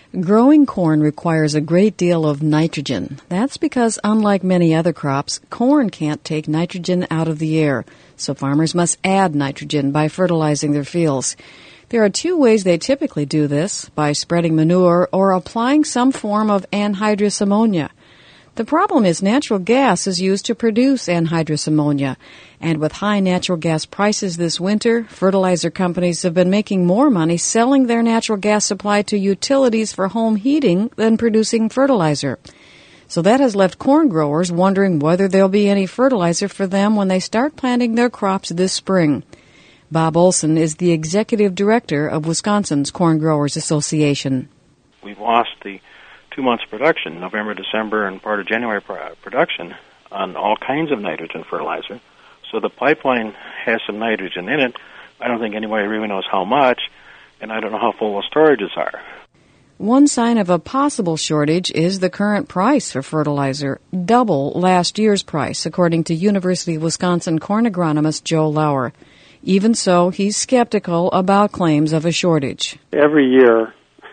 Growing corn requires a great deal of nitrogen. That's because, unlike many other crops, corn can't take nitrogen out of the air, so farmers must add nitrogen by fertilizing their fields. There are two ways they typically do this, by spreading manure or applying some form of anhydrous ammonia. The problem is natural gas is used to produce anhydrous ammonia, and with high natural gas prices this winter, fertilizer companies have been making more money selling their natural gas supply to utilities for home heating than producing fertilizer. So that has left corn growers wondering whether there'll be any fertilizer for them when they start planting their crops this spring. Bob Olson is the executive director of Wisconsin's Corn Growers Association. We've lost the 2 months production, November, December, and part of January production on all kinds of nitrogen fertilizer. So the pipeline has some nitrogen in it. I don't think anybody really knows how much, and I don't know how full the storages are. One sign of a possible shortage is the current price for fertilizer, double last year's price, according to University of Wisconsin corn agronomist Joe Lauer. Even so, he's skeptical about claims of a shortage. Every year,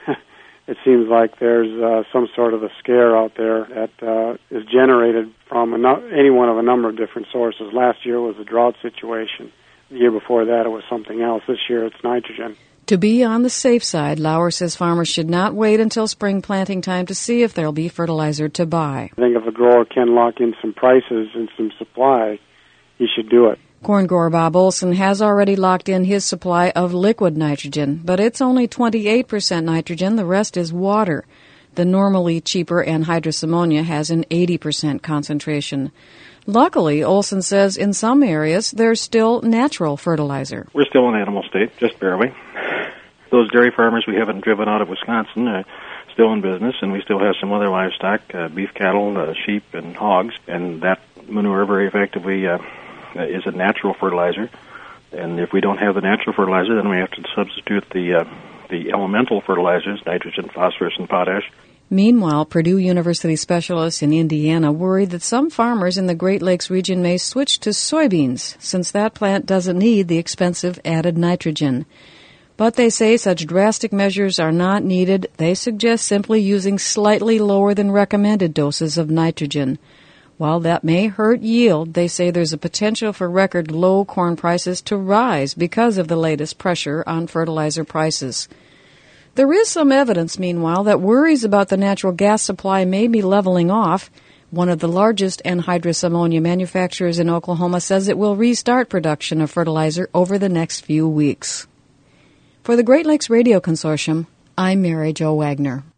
it seems like there's some sort of a scare out there that is generated from any one of a number of different sources. Last year was a drought situation. The year before that, it was something else. This year, it's nitrogen. To be on the safe side, Lauer says farmers should not wait until spring planting time to see if there'll be fertilizer to buy. I think if a grower can lock in some prices and some supply, he should do it. Corn grower Bob Olson has already locked in his supply of liquid nitrogen, but it's only 28% nitrogen. The rest is water. The normally cheaper anhydrous ammonia has an 80% concentration. Luckily, Olson says in some areas there's still natural fertilizer. We're still in animal state, just barely. Those dairy farmers we haven't driven out of Wisconsin are still in business, and we still have some other livestock, beef cattle, sheep, and hogs, and that manure very effectively is a natural fertilizer. And if we don't have the natural fertilizer, then we have to substitute the elemental fertilizers, nitrogen, phosphorus, and potash. Meanwhile, Purdue University specialists in Indiana worry that some farmers in the Great Lakes region may switch to soybeans, since that plant doesn't need the expensive added nitrogen. But they say such drastic measures are not needed. They suggest simply using slightly lower than recommended doses of nitrogen. While that may hurt yield, they say there's a potential for record low corn prices to rise because of the latest pressure on fertilizer prices. There is some evidence, meanwhile, that worries about the natural gas supply may be leveling off. One of the largest anhydrous ammonia manufacturers in Oklahoma says it will restart production of fertilizer over the next few weeks. For the Great Lakes Radio Consortium, I'm Mary Jo Wagner.